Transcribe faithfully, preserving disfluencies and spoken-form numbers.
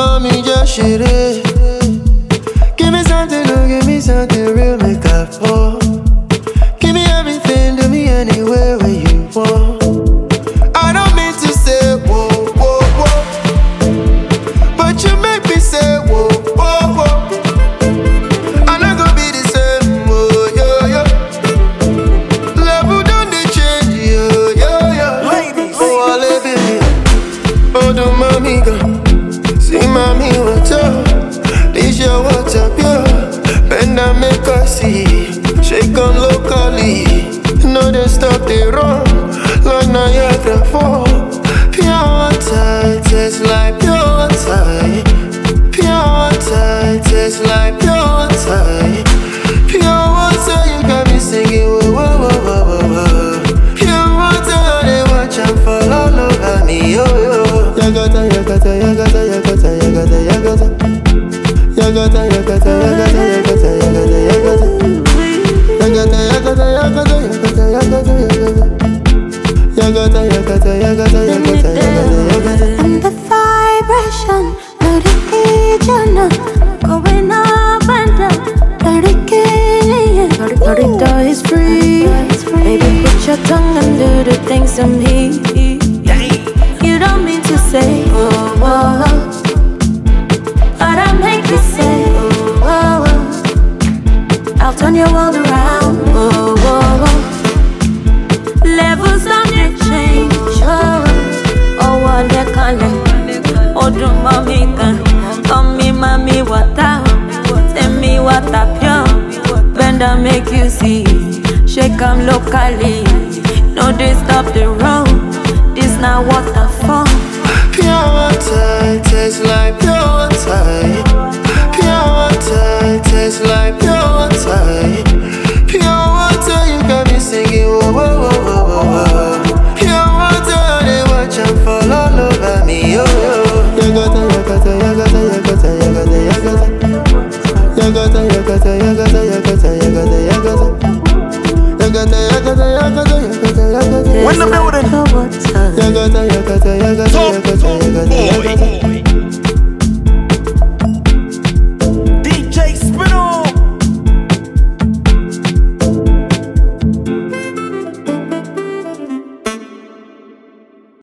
mommy just shit it. Give me something, no, give me something real, make up for. Give me everything, do me anywhere where you want. I don't mean to say whoa, whoa, whoa, but you make me say whoa, whoa, whoa. I'm not gonna be the same, whoa, yo, yo. Level don't they change, yo, yo, yo. Ladies, oh, I live in here. Oh, do mommy go. See mommy, what's up? This your what's up, yo. Bend and make us see. Shake on locally. No, they stop, they run. Like Niagara Falls. Pure water, tastes like pure water. Pure water, tastes like pure water. Pure water, you got me singing, whoa, whoa, whoa, whoa, whoa. Pure water, they watch and fall all over me, yo, yo. Yagata, yagata, yagata, yagata, yagata, yagata. Yagata, yagata, yagata, yagata, yagata, yagata. Yagata, yagata, yagata, yagata, yagata, yagata. Yagata, yagata, yagata, yagata, yagata, yagata. And the vibration, let it be, Jana. Going up and down, let it get. Let it die is free. Baby, put your tongue and do the things to me. You don't mean to say, oh, oh. But I make you say, oh, oh, oh. I'll turn your world around, oh, oh, oh. Levels on the change, oh, oh, what they call it. Oh, do mommy can, oh, me, mommy, what up? Tell me what up, yo. Bend and make you see, shake 'em locally. No, they stop the road, this not waterfall. Pure water, tastes like pure water. Pure water, tastes like pure water. Pure water, you got me singing, whoa, whoa, whoa, whoa, whoa. Pure water, they watch and fall all over me, yo, yo. Yagata, yagata, yagata, yagata, yagata, yagata. Yagata, yagata, yagata, yagata, yagata, yagata. Yagata, yagata, yagata, yagata, yagata. When the building. Yagata, yagata, yagata, yagata, yagata.